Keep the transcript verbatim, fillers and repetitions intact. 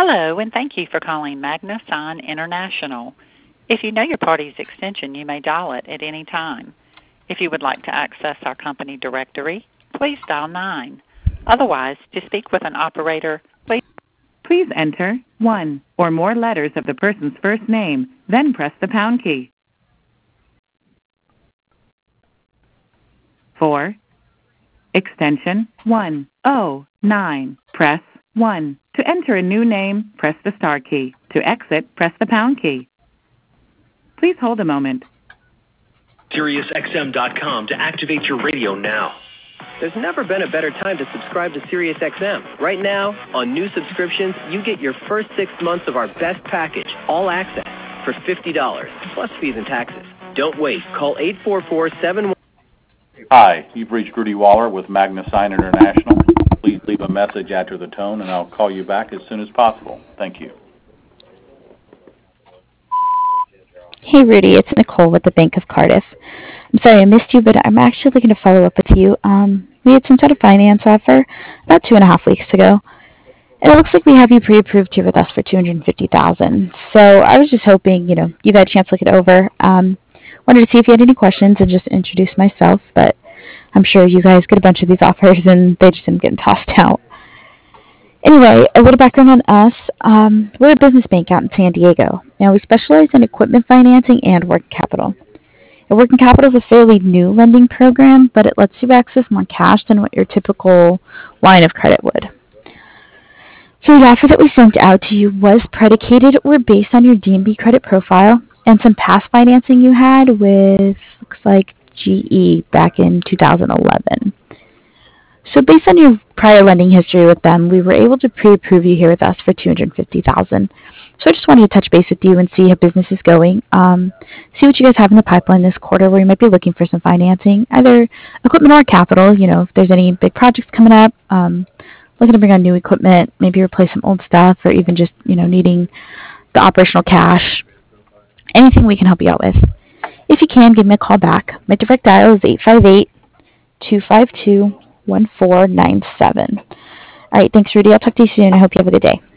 Hello, and thank you for calling Magna Sign International. If you know your party's extension, you may dial it at any time. If you would like to access our company directory, please dial nine. Otherwise, to speak with an operator, please Please enter one or more letters of the person's first name, then press the pound key. For extension one oh nine, press one. To enter a new name, press the star key. To exit, press the pound key. Please hold a moment. Sirius X M dot com to activate your radio now. There's never been a better time to subscribe to Sirius X M. Right now, on new subscriptions, you get your first six months of our best package, All Access, for fifty dollars, plus fees and taxes. Don't wait. Call eight four four seven one. Hi, you've reached Rudy Waller with Magna Sign International. Please leave a message after the tone, and I'll call you back as soon as possible. Thank you. Hey, Rudy, it's Nicole with the Bank of Cardiff. I'm sorry I missed you, but I'm actually looking to follow up with you. Um, we had some sort of finance offer about two and a half weeks ago, and it looks like we have you pre-approved here with us for two hundred fifty thousand dollars. So I was just hoping, you know, you got a chance to look it over. Um, wanted to see if you had any questions and just introduce myself, but I'm sure you guys get a bunch of these offers and they just end up getting tossed out. Anyway, a little background on us. Um, we're a business bank out in San Diego. Now, we specialize in equipment financing and working capital. And working capital is a fairly new lending program, but it lets you access more cash than what your typical line of credit would. So the offer that we sent out to you was predicated or based on your D and B credit profile and some past financing you had with, looks like, G E back in two thousand eleven. So based on your prior lending history with them, we were able to pre-approve you here with us for two hundred fifty thousand dollars. So I just wanted to touch base with you and see how business is going. Um, see what you guys have in the pipeline this quarter where you might be looking for some financing, either equipment or capital. You know, if there's any big projects coming up, um, looking to bring on new equipment, maybe replace some old stuff, or even just, you know, needing the operational cash. Anything we can help you out with. If you can, give me a call back. My direct dial is eight five eight, two five two, one four nine seven. All right, thanks, Rudy. I'll talk to you soon. I hope you have a good day.